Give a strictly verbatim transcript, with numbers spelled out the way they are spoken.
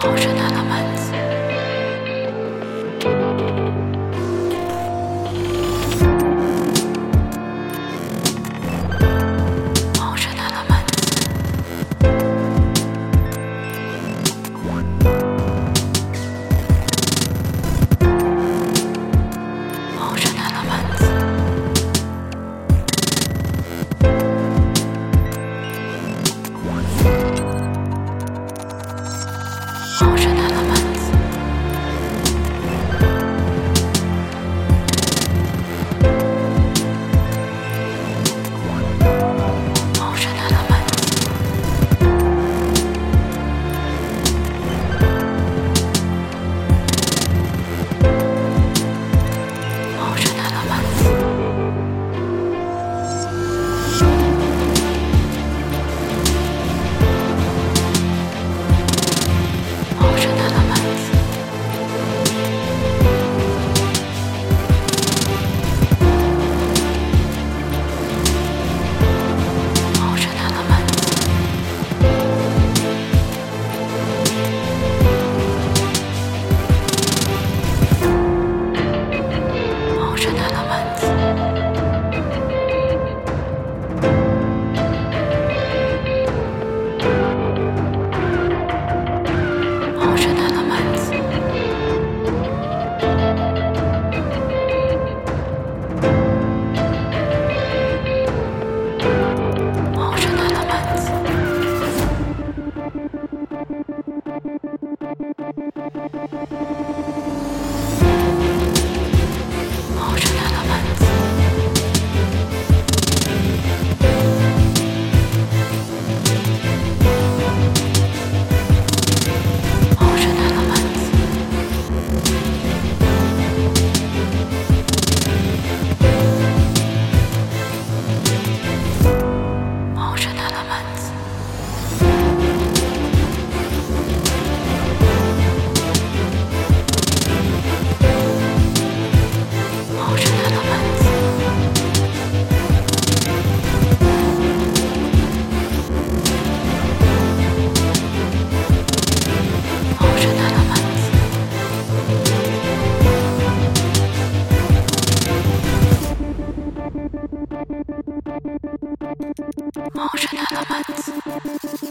Ocean elements. Ocean elements. Ocean elements. Ocean elements. Ocean elements. Ocean elements. Ocean elements. Ocean elements. Ocean elements. Ocean elements. Ocean elements. Ocean elements. Ocean elements. Ocean elements. Ocean elements. Ocean elements. Ocean elements.